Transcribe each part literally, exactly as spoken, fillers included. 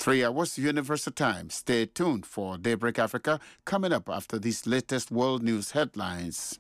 Three hours Universal Time. Stay tuned for Daybreak Africa coming up after these latest world news headlines.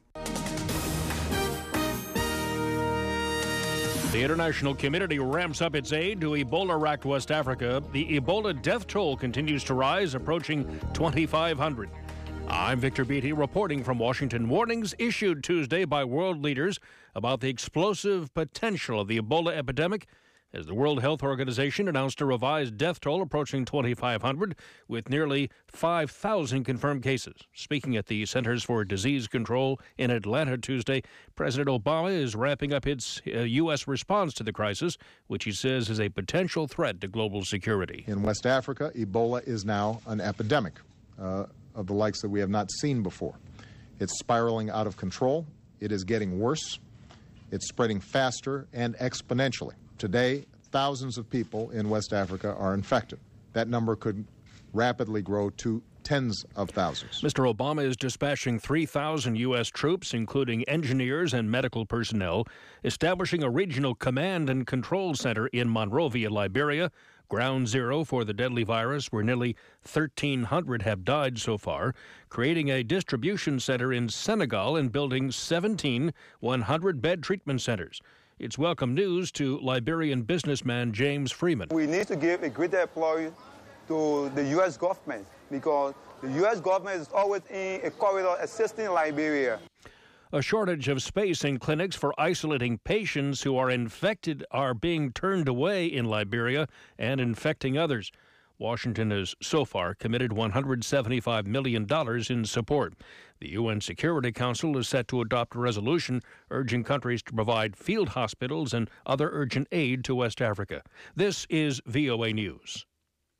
The international community ramps up its aid to Ebola-racked West Africa. The Ebola death toll continues to rise, approaching twenty-five hundred. I'm Victor Beatty reporting from Washington. Warnings issued Tuesday by world leaders about the explosive potential of the Ebola epidemic as the World Health Organization announced a revised death toll approaching twenty-five hundred, with nearly five thousand confirmed cases. Speaking at the Centers for Disease Control in Atlanta Tuesday, President Obama is ramping up its uh, U S response to the crisis, which he says is a potential threat to global security. In West Africa, Ebola is now an epidemic uh, of the likes that we have not seen before. It's spiraling out of control. It is getting worse. It's spreading faster and exponentially. Today, thousands of people in West Africa are infected. That number could rapidly grow to tens of thousands. Mister Obama is dispatching three thousand U S troops, including engineers and medical personnel, establishing a regional command and control center in Monrovia, Liberia, ground zero for the deadly virus, where nearly thirteen hundred have died so far, creating a distribution center in Senegal and building seventeen one hundred bed treatment centers. It's welcome news to Liberian businessman James Freeman. We need to give a greater employee to the U S government because the U S government is always in a corridor assisting Liberia. A shortage of space in clinics for isolating patients who are infected are being turned away in Liberia and infecting others. Washington has so far committed one hundred seventy-five million dollars in support. The U N Security Council is set to adopt a resolution urging countries to provide field hospitals and other urgent aid to West Africa. This is V O A News.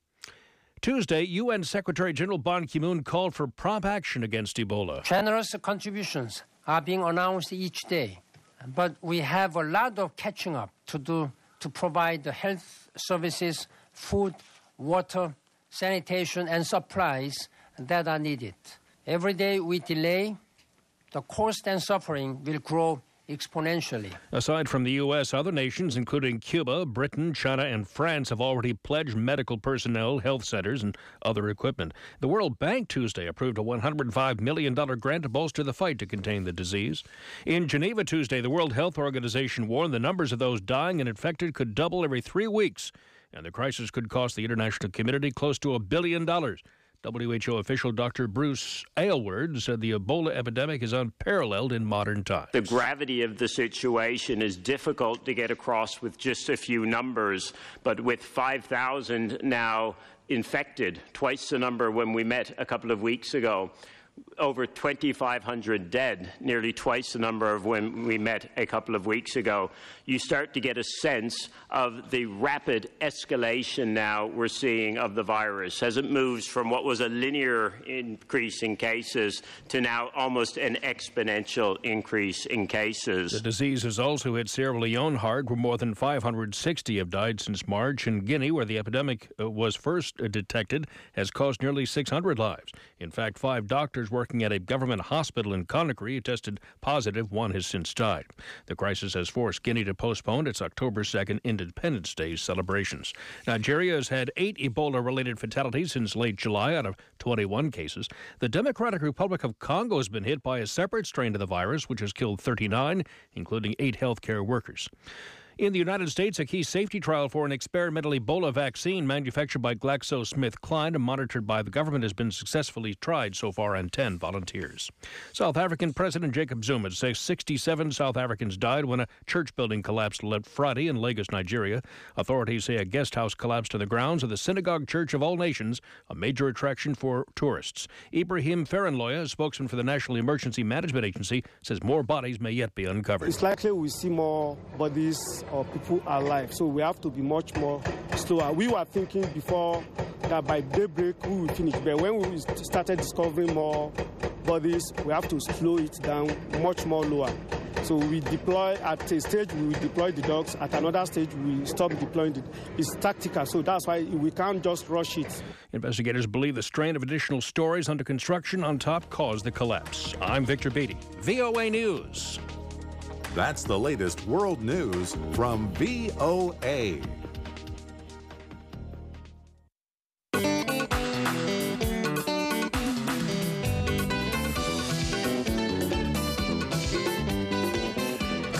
Tuesday, U N Secretary General Ban Ki-moon called for prompt action against Ebola. Generous contributions are being announced each day, but we have a lot of catching up to do to provide the health services, food, water, sanitation, and supplies that are needed. Every day we delay, the cost and suffering will grow exponentially. Aside from the U S, other nations, including Cuba, Britain, China, and France, have already pledged medical personnel, health centers, and other equipment. The World Bank Tuesday approved a one hundred five million dollars grant to bolster the fight to contain the disease. In Geneva Tuesday, the World Health Organization warned the numbers of those dying and infected could double every three weeks, and the crisis could cost the international community close to a billion dollars. W H O official Doctor Bruce Aylward said the Ebola epidemic is unparalleled in modern times. The gravity of the situation is difficult to get across with just a few numbers, but with five thousand now infected, twice the number when we met a couple of weeks ago, over twenty-five hundred dead, nearly twice the number of when we met a couple of weeks ago, you start to get a sense of the rapid escalation now we're seeing of the virus as it moves from what was a linear increase in cases to now almost an exponential increase in cases. The disease has also hit Sierra Leone hard, where more than five hundred sixty have died since March, and Guinea, where the epidemic was first detected, has cost nearly six hundred lives. In fact, five doctors working at a government hospital in Conakry tested positive. One has since died. The crisis has forced Guinea to postpone its October second Independence Day celebrations. Nigeria has had eight Ebola-related fatalities since late July out of twenty-one cases. The Democratic Republic of Congo has been hit by a separate strain of the virus, which has killed thirty-nine, including eight healthcare workers. In the United States, a key safety trial for an experimental Ebola vaccine manufactured by GlaxoSmithKline and monitored by the government has been successfully tried so far on ten volunteers. South African President Jacob Zuma says sixty-seven South Africans died when a church building collapsed late Friday in Lagos, Nigeria. Authorities say a guest house collapsed to the grounds of the Synagogue Church of All Nations, a major attraction for tourists. Ibrahim Farinloya, a spokesman for the National Emergency Management Agency, says more bodies may yet be uncovered. It's likely we see more bodies or people alive, so we have to be much more slower. We were thinking before that by daybreak we will finish, but when we started discovering more bodies, we have to slow it down much more lower. So we deploy at a stage, we will deploy the dogs. At another stage, we stop deploying it. It's tactical, so that's why we can't just rush it. Investigators believe the strain of additional stories under construction on top caused the collapse. I'm Victor Beatty, V O A News. That's the latest world news from V O A.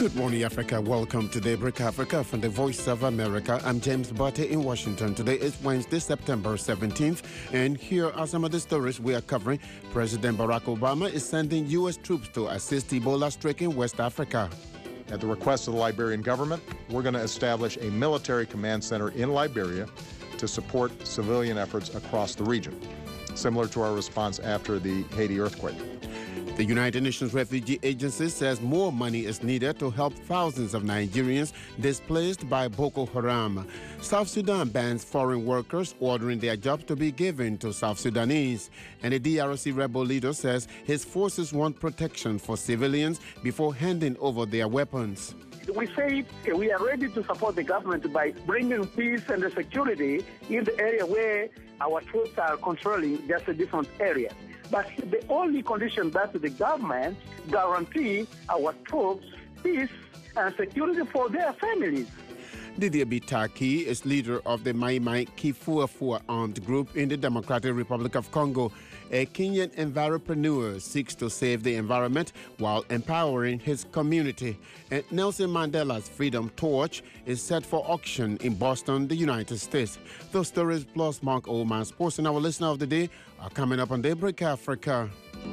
Good morning, Africa. Welcome to Daybreak Africa from the Voice of America. I'm James Barty in Washington. Today is Wednesday, September seventeenth, and here are some of the stories we are covering. President Barack Obama is sending U S troops to assist Ebola-stricken West Africa. At the request of the Liberian government, we're going to establish a military command center in Liberia to support civilian efforts across the region, similar to our response after the Haiti earthquake. The United Nations Refugee Agency says more money is needed to help thousands of Nigerians displaced by Boko Haram. South Sudan bans foreign workers, ordering their jobs to be given to South Sudanese. And the D R C rebel leader says his forces want protection for civilians before handing over their weapons. We say we are ready to support the government by bringing peace and security in the area where our troops are controlling just a different area. But the only condition that the government guarantee our troops peace and security for their families. Didier Bitaki is leader of the Mai Mai Kifuafua armed group in the Democratic Republic of Congo. A Kenyan environpreneur seeks to save the environment while empowering his community. And Nelson Mandela's Freedom Torch is set for auction in Boston, the United States. Those stories plus Mark Oldman Sports and our listener of the day are coming up on Daybreak Africa.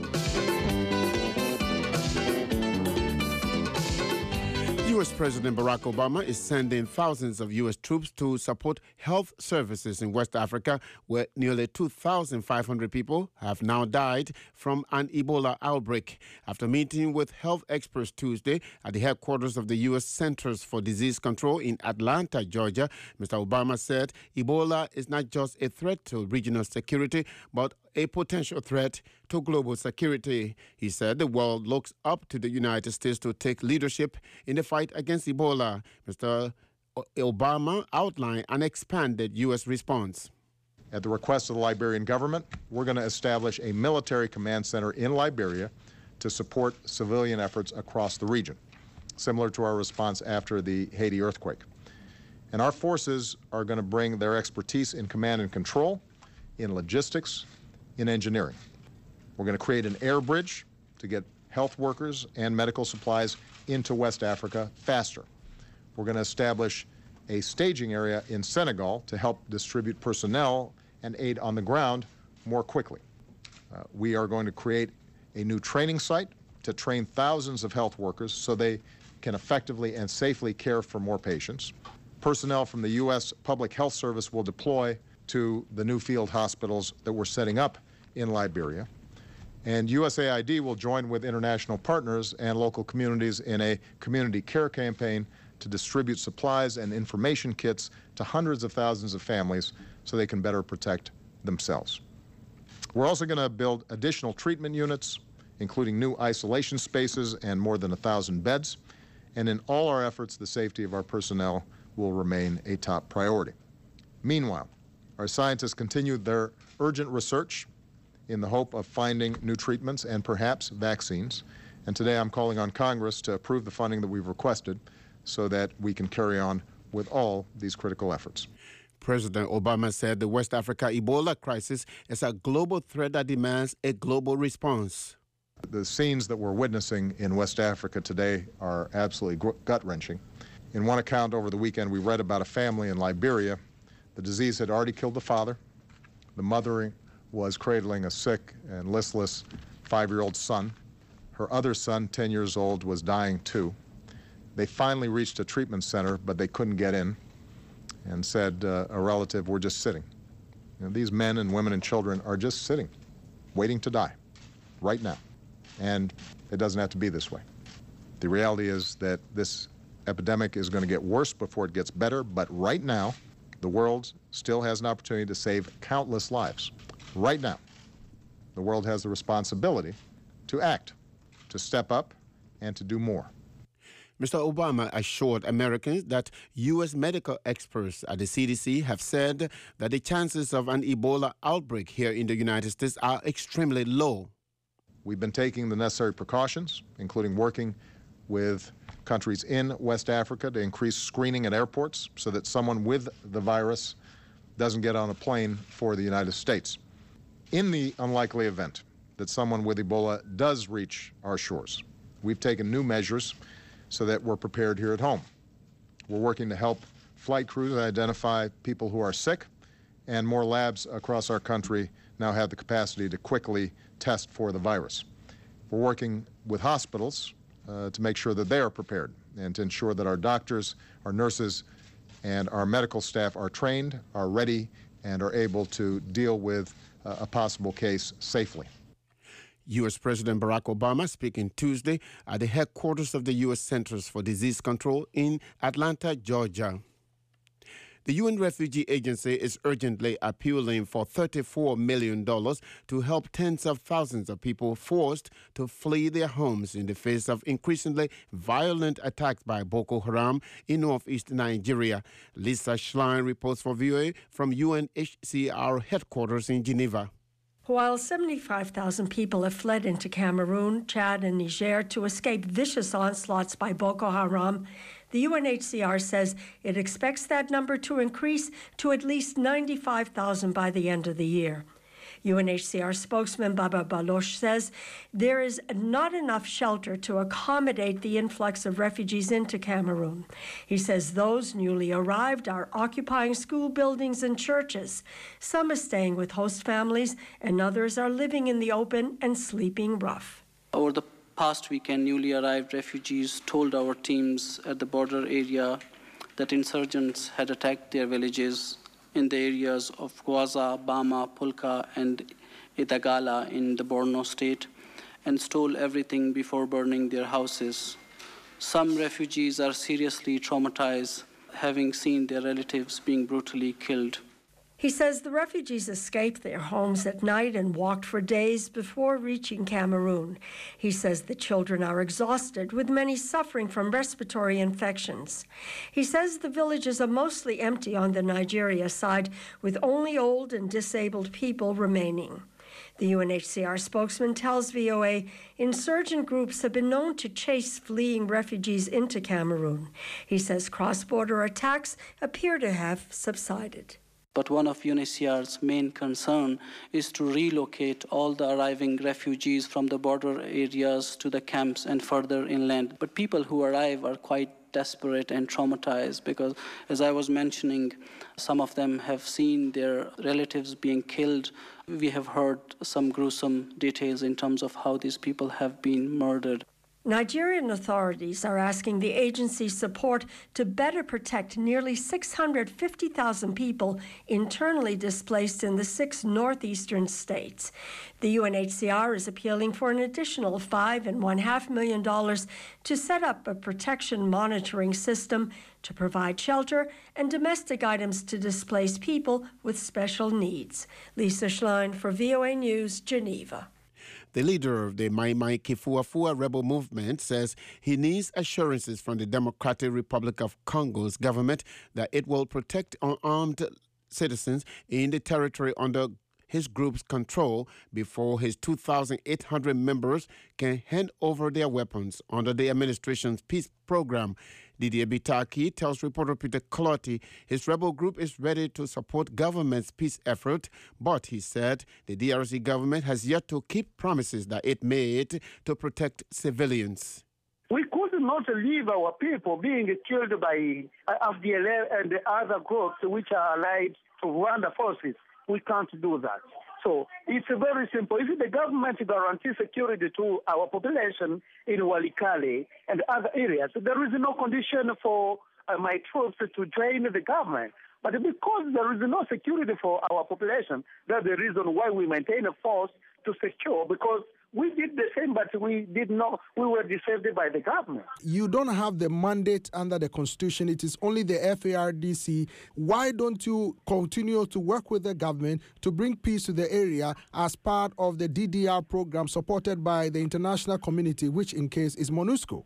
U S President Barack Obama is sending thousands of U S troops to support health services in West Africa, where nearly two thousand five hundred people have now died from an Ebola outbreak. After meeting with health experts Tuesday at the headquarters of the U S Centers for Disease Control in Atlanta, Georgia, Mister Obama said Ebola is not just a threat to regional security, but a potential threat to global security. He said the world looks up to the United States to take leadership in the fight against Ebola. Mister Obama outlined an expanded U S response. At the request of the Liberian government, we're going to establish a military command center in Liberia to support civilian efforts across the region, similar to our response after the Haiti earthquake. And our forces are going to bring their expertise in command and control, in logistics, in engineering. We're going to create an air bridge to get health workers and medical supplies into West Africa faster. We're going to establish a staging area in Senegal to help distribute personnel and aid on the ground more quickly. Uh, we are going to create a new training site to train thousands of health workers so they can effectively and safely care for more patients. Personnel from the U S Public Health Service will deploy to the new field hospitals that we're setting up in Liberia. And U S A I D will join with international partners and local communities in a community care campaign to distribute supplies and information kits to hundreds of thousands of families so they can better protect themselves. We're also going to build additional treatment units, including new isolation spaces and more than a thousand beds. And in all our efforts, the safety of our personnel will remain a top priority. Meanwhile, our scientists continue their urgent research in the hope of finding new treatments and perhaps vaccines. And today I'm calling on Congress to approve the funding that we've requested so that we can carry on with all these critical efforts. President Obama said the West Africa Ebola crisis is a global threat that demands a global response. The scenes that we're witnessing in West Africa today are absolutely gut-wrenching. In one account over the weekend, we read about a family in Liberia. The disease had already killed the father. The mother was cradling a sick and listless five-year-old son. Her other son, ten years old, was dying too. They finally reached a treatment center, but they couldn't get in, and said, uh, a relative, we're just sitting. You know, these men and women and children are just sitting, waiting to die, right now. And it doesn't have to be this way. The reality is that this epidemic is going to get worse before it gets better, but right now, the world still has an opportunity to save countless lives. Right now, the world has the responsibility to act, to step up, and to do more. Mister Obama assured Americans that U S medical experts at the C D C have said that the chances of an Ebola outbreak here in the United States are extremely low. We've been taking the necessary precautions, including working with countries in West Africa to increase screening at airports so that someone with the virus doesn't get on a plane for the United States. In the unlikely event that someone with Ebola does reach our shores, we've taken new measures so that we're prepared here at home. We're working to help flight crews identify people who are sick, and more labs across our country now have the capacity to quickly test for the virus. We're working with hospitals uh, to make sure that they are prepared and to ensure that our doctors, our nurses, and our medical staff are trained, are ready, and are able to deal with uh, a possible case safely. U S President Barack Obama speaking Tuesday at the headquarters of the U S Centers for Disease Control in Atlanta, Georgia. The U N Refugee Agency is urgently appealing for thirty-four million dollars to help tens of thousands of people forced to flee their homes in the face of increasingly violent attacks by Boko Haram in northeast Nigeria. Lisa Schlein reports for V O A from U N H C R headquarters in Geneva. While seventy-five thousand people have fled into Cameroon, Chad, and Niger to escape vicious onslaughts by Boko Haram, the U N H C R says it expects that number to increase to at least ninety-five thousand by the end of the year. U N H C R spokesman Baba Baloch says there is not enough shelter to accommodate the influx of refugees into Cameroon. He says those newly arrived are occupying school buildings and churches. Some are staying with host families, and others are living in the open and sleeping rough. Over the past weekend, newly arrived refugees told our teams at the border area that insurgents had attacked their villages in the areas of Gwaza, Bama, Pulka, and Itagala in the Borno state, and stole everything before burning their houses. Some refugees are seriously traumatized, having seen their relatives being brutally killed. He says the refugees escaped their homes at night and walked for days before reaching Cameroon. He says the children are exhausted, with many suffering from respiratory infections. He says the villages are mostly empty on the Nigeria side, with only old and disabled people remaining. The U N H C R spokesman tells V O A insurgent groups have been known to chase fleeing refugees into Cameroon. He says cross-border attacks appear to have subsided. But one of U N H C R's main concern is to relocate all the arriving refugees from the border areas to the camps and further inland. But people who arrive are quite desperate and traumatized because, as I was mentioning, some of them have seen their relatives being killed. We have heard some gruesome details in terms of how these people have been murdered. Nigerian authorities are asking the agency's support to better protect nearly six hundred fifty thousand people internally displaced in the six northeastern states. The U N H C R is appealing for an additional five and one half million dollars to set up a protection monitoring system to provide shelter and domestic items to displaced people with special needs. Lisa Schlein for V O A News, Geneva. The leader of the Mai Mai Kifuafua rebel movement says he needs assurances from the Democratic Republic of Congo's government that it will protect unarmed citizens in the territory under his group's control before his two thousand eight hundred members can hand over their weapons under the administration's peace program. Didier Bitaki tells reporter Peter Clotti his rebel group is ready to support government's peace effort, but he said the D R C government has yet to keep promises that it made to protect civilians. We could not leave our people being killed by F D L A and the other groups which are allied to Rwanda forces. We can't do that. So it's very simple. If the government guarantees security to our population in Walikale and other areas, there is no condition for uh, my troops to join the government. But because there is no security for our population, that's the reason why we maintain a force to secure, because we did the same, but we did not, we were deceived by the government. You don't have the mandate under the Constitution. It is only the F A R D C. Why don't you continue to work with the government to bring peace to the area as part of the D D R program supported by the international community, which in case is MONUSCO?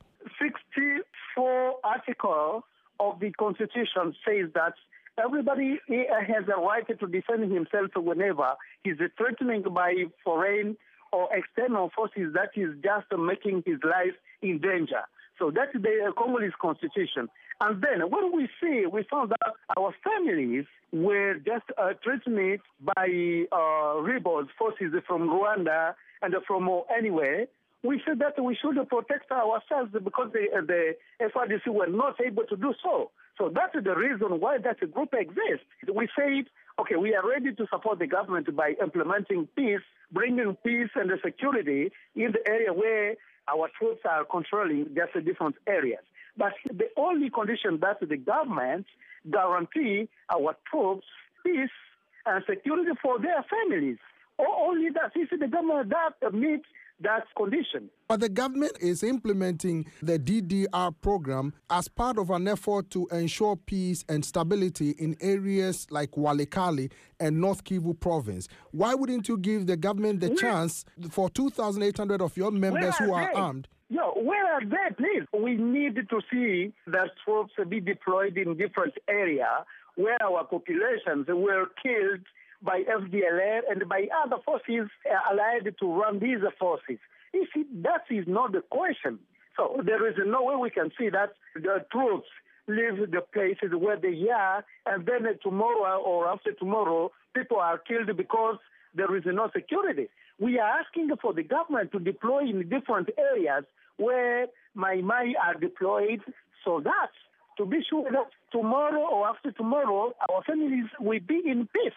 sixty-four article of the Constitution says that everybody has a right to defend himself whenever he's threatened by foreign or external forces that is just making his life in danger. So that's the Congolese constitution. And then when we see, we found that our families were just uh, threatened by uh, rebels forces from Rwanda and from uh, anywhere. we said that we should protect ourselves because the, the F R D C were not able to do so. So that's the reason why that group exists. We said, okay, we are ready to support the government by implementing peace, bringing peace and security in the area where our troops are controlling just different areas. But the only condition that the government guarantee our troops peace and security for their families. Or only that if the government that meets that condition. But the government is implementing the D D R program as part of an effort to ensure peace and stability in areas like Walikale and North Kivu province. Why wouldn't you give the government the where, chance for two thousand eight hundred of your members who are they? armed? Yo, where are they, please? We need to see that troops be deployed in different areas where our populations were killed by F D L R and by other forces allied to run these forces. You see, that is not the question. So there is no way we can see that the troops leave the places where they are, and then tomorrow or after tomorrow, people are killed because there is no security. We are asking for the government to deploy in different areas where Mai Mai are deployed, so that to be sure that tomorrow or after tomorrow, our families will be in peace.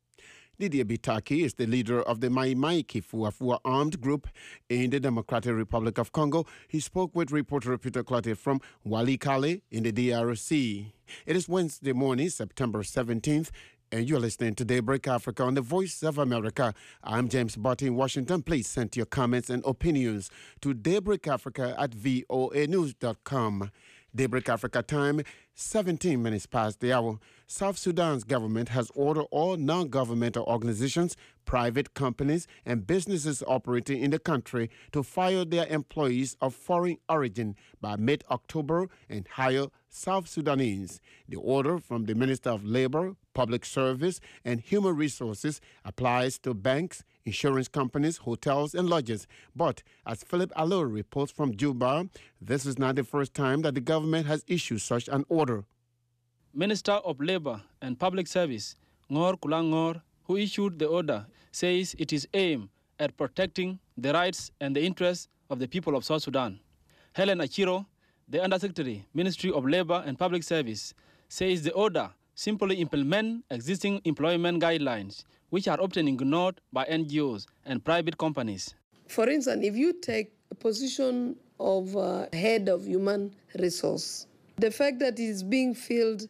Didier Bitaki is the leader of the Mai Mai Kifuafua armed group in the Democratic Republic of Congo. He spoke with reporter Peter Clotet from Walikale in the D R C. It is Wednesday morning, September seventeenth, and you're listening to Daybreak Africa on the Voice of America. I'm James Barty in Washington. Please send your comments and opinions to daybreakafrica at voa news dot com. Daybreak Africa time, seventeen minutes past the hour. South Sudan's government has ordered all non-governmental organizations, private companies, and businesses operating in the country to fire their employees of foreign origin by mid-October and hire South Sudanese. The order from the Minister of Labor, Public Service, and Human Resources applies to banks, insurance companies, hotels, and lodges. But as Philip Allure reports from Juba, this is not the first time that the government has issued such an order. Minister of Labor and Public Service, Ngor Kulangor, who issued the order, says it is aimed at protecting the rights and the interests of the people of South Sudan. Helen Achiro, the Undersecretary, Ministry of Labor and Public Service, says the order simply implement existing employment guidelines, which are often ignored by N G Os and private companies. For instance, if you take a position of uh, head of human resource, the fact that it is being filled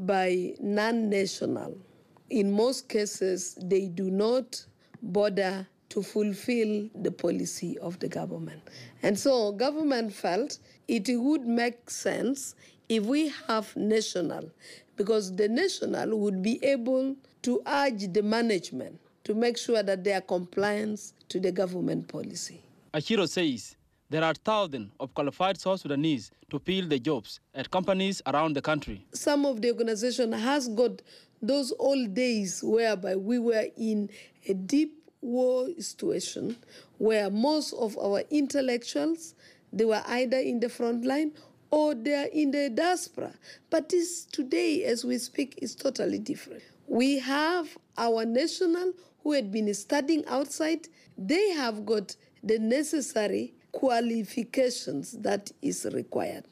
by non-national, in most cases, they do not bother to fulfill the policy of the government. And so government felt it would make sense if we have national, because the national would be able to urge the management to make sure that they are compliant to the government policy. Achiro says there are thousands of qualified South Sudanese to fill the jobs at companies around the country. Some of the organization has got those old days whereby we were in a deep war situation where most of our intellectuals, they were either in the front line or they are in the diaspora. But this today, as we speak, is totally different. We have our national who had been studying outside. They have got the necessary qualifications that is required.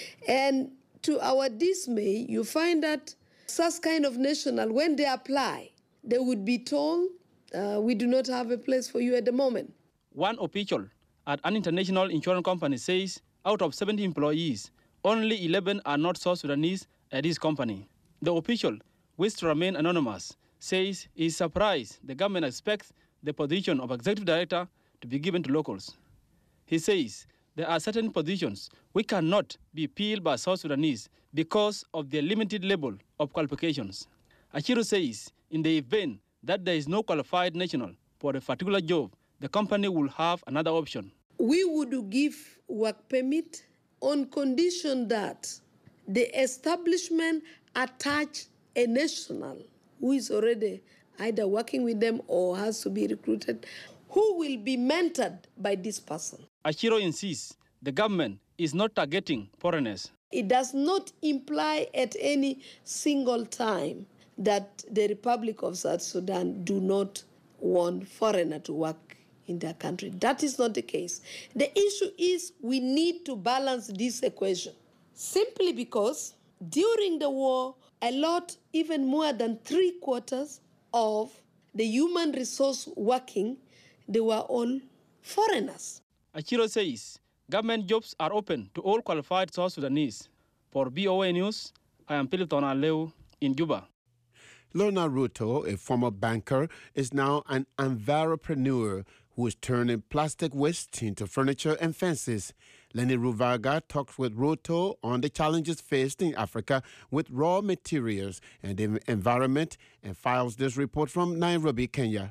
And to our dismay, you find that such kind of national, when they apply, they would be told, uh, we do not have a place for you at the moment. One official at an international insurance company says out of seventy employees, only eleven are not South Sudanese at his company. The official, which to remain anonymous, says he is surprised the government expects the position of executive director to be given to locals. He says there are certain positions which cannot be filled by South Sudanese because of their limited level of qualifications. Achiro says in the event that there is no qualified national for a particular job, the company will have another option. We would give work permit on condition that the establishment attach a national who is already either working with them or has to be recruited, who will be mentored by this person. Achiro insists the government is not targeting foreigners. It does not imply at any single time that the Republic of South Sudan do not want foreigner to work in their country. That is not the case. The issue is we need to balance this equation, simply because during the war, a lot, even more than three quarters of the human resource working, they were all foreigners. Achiro says government jobs are open to all qualified South Sudanese. For B O A News, I am Philip Tonaleu in Juba. Lorna Ruto, a former banker, is now an enviropreneur who is turning plastic waste into furniture and fences. Lenny Ruvaga talks with Ruto on the challenges faced in Africa with raw materials and the environment and files this report from Nairobi, Kenya.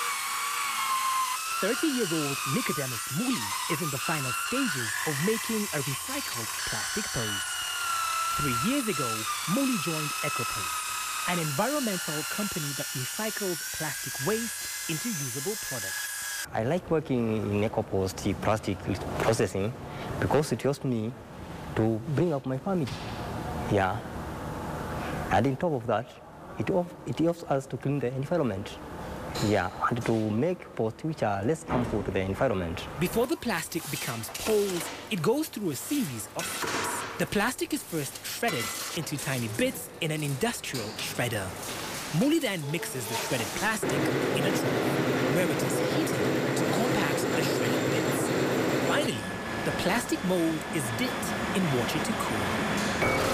thirty-year-old Nicodemus Muli is in the final stages of making a recycled plastic pose. Three years ago, Muli joined EcoPost, an environmental company that recycles plastic waste into usable products. I like working in EcoPost plastic processing because it helps me to bring up my family. Yeah. And on top of that, it, it helps us to clean the environment. Yeah, and to make posts which are less harmful to the environment. Before the plastic becomes poles, it goes through a series of steps. The plastic is first shredded into tiny bits in an industrial shredder. Muli then mixes the shredded plastic in a drum, where it is heated to compact the shredded bits. Finally, the plastic mold is dipped in water to cool.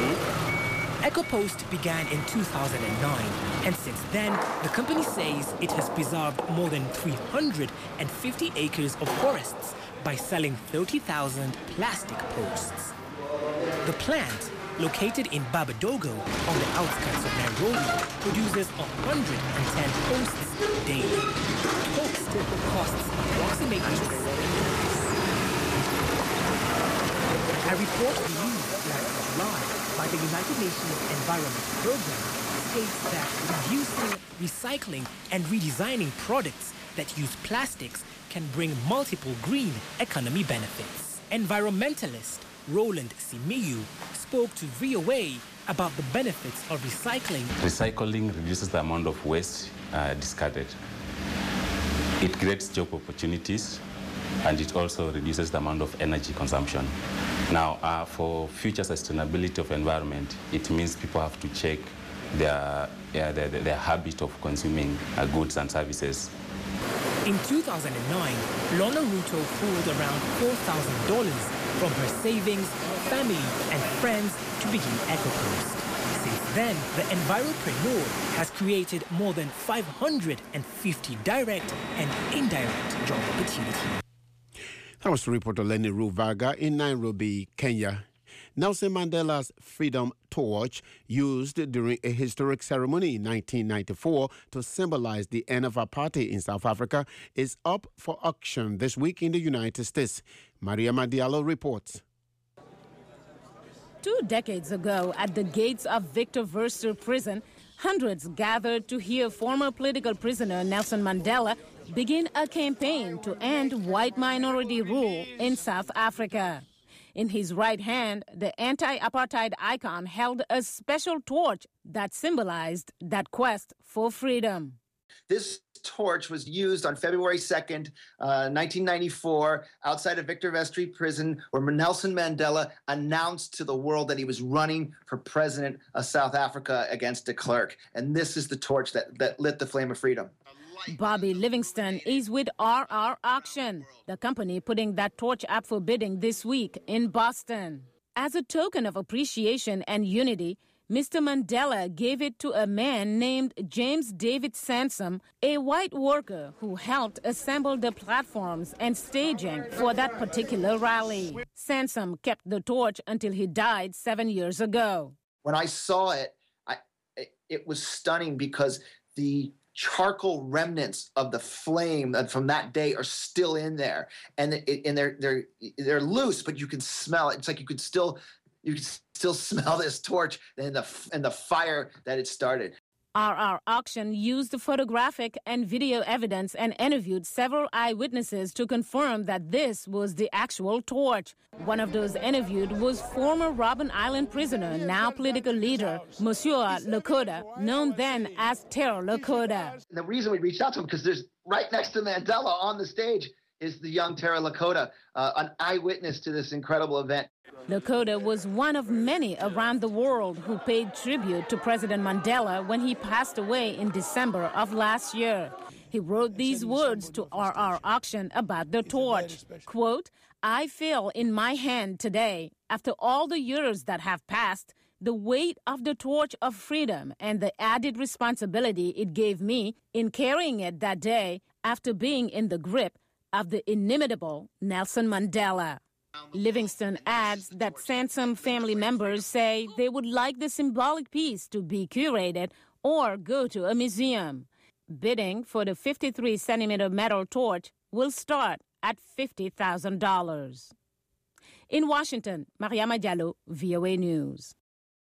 EcoPost began in two thousand nine, and since then, the company says it has preserved more than three hundred fifty acres of forests by selling thirty thousand plastic posts. The plant, located in Babadogo on the outskirts of Nairobi, produces one hundred ten posts daily. Post costs approximately seven dollars. A report released last July by the United Nations Environment Program states that reducing, recycling, and redesigning products that use plastics can bring multiple green economy benefits. Environmentalist Roland Simiyu spoke to V O A about the benefits of recycling. Recycling reduces the amount of waste uh, discarded. It creates job opportunities, and it also reduces the amount of energy consumption. Now, uh, for future sustainability of environment, it means people have to check their, yeah, their, their habit of consuming uh, goods and services. In two thousand nine, Lorna Ruto pooled around four thousand dollars from her savings, family, and friends to begin EcoPost. Since then, the enviropreneur has created more than five hundred fifty direct and indirect job opportunities. That was reporter Lenny Ruvaga in Nairobi, Kenya. Nelson Mandela's Freedom Torch, used during a historic ceremony in nineteen ninety-four to symbolize the end of apartheid in South Africa, is up for auction this week in the United States. Maria Madiallo reports. Two decades ago, at the gates of Victor Verster Prison, hundreds gathered to hear former political prisoner Nelson Mandela begin a campaign to end white minority rule in South Africa. In his right hand, the anti-apartheid icon held a special torch that symbolized that quest for freedom. This torch was used on February second, uh, nineteen ninety-four, outside of Victor Verster Prison, where Nelson Mandela announced to the world that he was running for president of South Africa against de Klerk. And this is the torch that, that lit the flame of freedom. Bobby Livingston is with R R Auction, the company putting that torch up for bidding this week in Boston. As a token of appreciation and unity, Mister Mandela gave it to a man named James David Sansom, a white worker who helped assemble the platforms and staging for that particular rally. Sansom kept the torch until he died seven years ago. When I saw it, I, it, it was stunning because the charcoal remnants of the flame from that day are still in there, and it, and they're they're they're loose, but you can smell it. It's like you could still you could still smell this torch and the and the fire that it started. R R Auction used the photographic and video evidence and interviewed several eyewitnesses to confirm that this was the actual torch. One of those interviewed was former Robben Island prisoner, now political leader, Monsieur Lakota, known then as Terror Lakota. The reason we reached out to him, because there's right next to Mandela on the stage is the young Terror Lakota, uh, an eyewitness to this incredible event. Lakota was one of many around the world who paid tribute to President Mandela when he passed away in December of last year. He wrote these words to R R Auction about the torch. Quote, "I feel in my hand today, after all the years that have passed, the weight of the torch of freedom and the added responsibility it gave me in carrying it that day after being in the grip of the inimitable Nelson Mandela." Livingston adds that Sansom family members say they would like the symbolic piece to be curated or go to a museum. Bidding for the fifty-three centimeter metal torch will start at fifty thousand dollars. In Washington, Mariama Diallo, V O A News.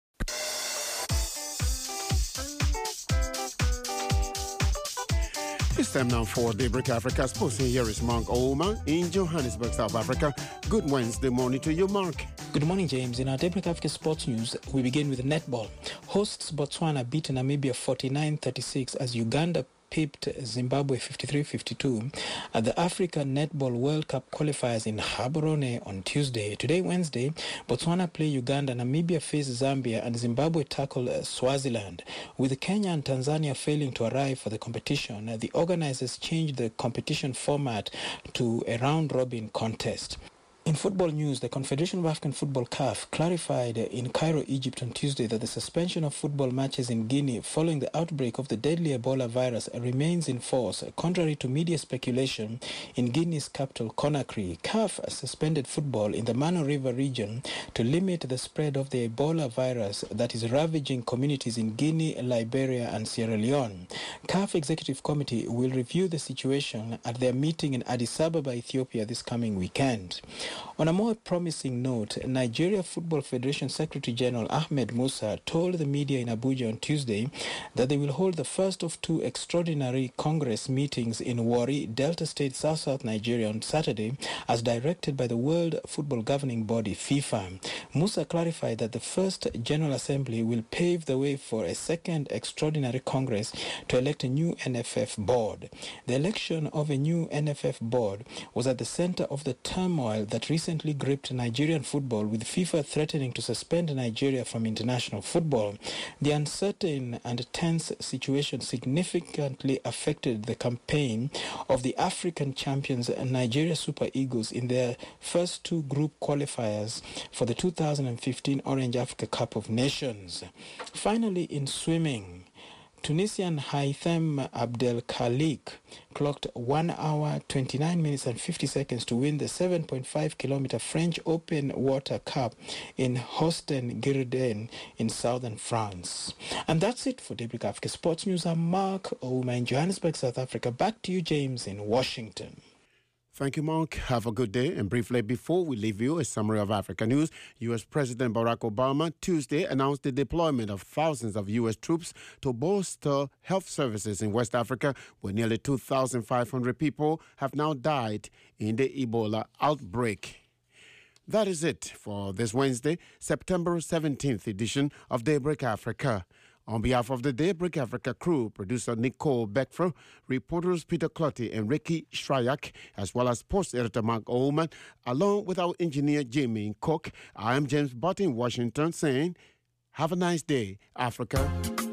It's time now for Daybreak Africa. Sports, and here is Mark Ouma in Johannesburg, South Africa. Good Wednesday morning to you, Mark. Good morning, James. In our Daybreak Africa Sports News, we begin with netball. Hosts Botswana beat Namibia forty-nine thirty-six as Uganda pipped Zimbabwe fifty-three fifty-two at the Africa Netball World Cup qualifiers in Gaborone on Tuesday. Today, Wednesday, Botswana play Uganda, Namibia face Zambia, and Zimbabwe tackle Swaziland. With Kenya and Tanzania failing to arrive for the competition, the organizers changed the competition format to a round-robin contest. In football news, the Confederation of African Football C A F clarified in Cairo, Egypt on Tuesday that the suspension of football matches in Guinea following the outbreak of the deadly Ebola virus remains in force, contrary to media speculation in Guinea's capital, Conakry. C A F suspended football in the Mano River region to limit the spread of the Ebola virus that is ravaging communities in Guinea, Liberia, and Sierra Leone. C A F Executive Committee will review the situation at their meeting in Addis Ababa, Ethiopia this coming weekend. On a more promising note, Nigeria Football Federation Secretary General Ahmed Musa told the media in Abuja on Tuesday that they will hold the first of two extraordinary Congress meetings in Warri, Delta State, South-South Nigeria on Saturday, as directed by the World Football Governing Body, FIFA. Musa clarified that the first General Assembly will pave the way for a second extraordinary Congress to elect a new N F F board. The election of a new N F F board was at the center of the turmoil that recently gripped Nigerian football, with FIFA threatening to suspend Nigeria from international football. The uncertain and tense situation significantly affected the campaign of the African champions Nigeria Super Eagles in their first two group qualifiers for the two thousand fifteen Orange Africa Cup of Nations. Finally, in swimming, Tunisian Haitham Abdelkhalik clocked one hour, twenty-nine minutes and fifty seconds to win the seven point five kilometer French Open Water Cup in Hosten-Girardin in southern France. And that's it for Daybreak Africa Sports News. I'm Mark Ouma in Johannesburg, South Africa. Back to you, James, in Washington. Thank you, Mark. Have a good day. And briefly, before we leave you, a summary of Africa news. U S President Barack Obama Tuesday announced the deployment of thousands of U S troops to bolster health services in West Africa, where nearly two thousand five hundred people have now died in the Ebola outbreak. That is it for this Wednesday, September seventeenth edition of Daybreak Africa. On behalf of the Daybreak Africa crew, producer Nicole Beckford, reporters Peter Clotty and Ricky Shryak, as well as post editor Mark Oman, along with our engineer Jamie Cook, I am James Butt in Washington saying, have a nice day, Africa.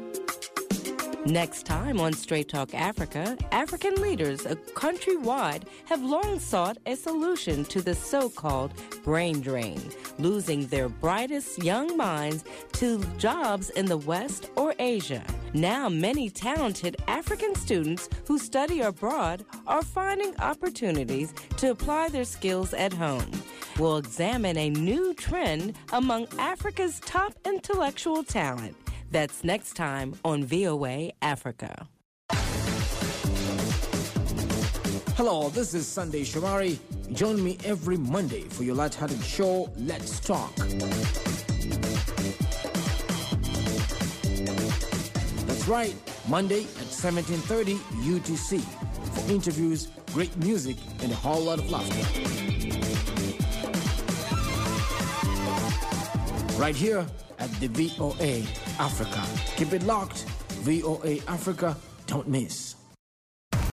Next time on Straight Talk Africa, African leaders countrywide have long sought a solution to the so-called brain drain, losing their brightest young minds to jobs in the West or Asia. Now, many talented African students who study abroad are finding opportunities to apply their skills at home. We'll examine a new trend among Africa's top intellectual talent. That's next time on V O A Africa. Hello, this is Sunday Shomari. Join me every Monday for your light-hearted show, Let's Talk. That's right. Monday at seventeen thirty U T C. For interviews, great music, and a whole lot of laughter. Right here at the V O A Africa. Keep it locked. V O A Africa, don't miss.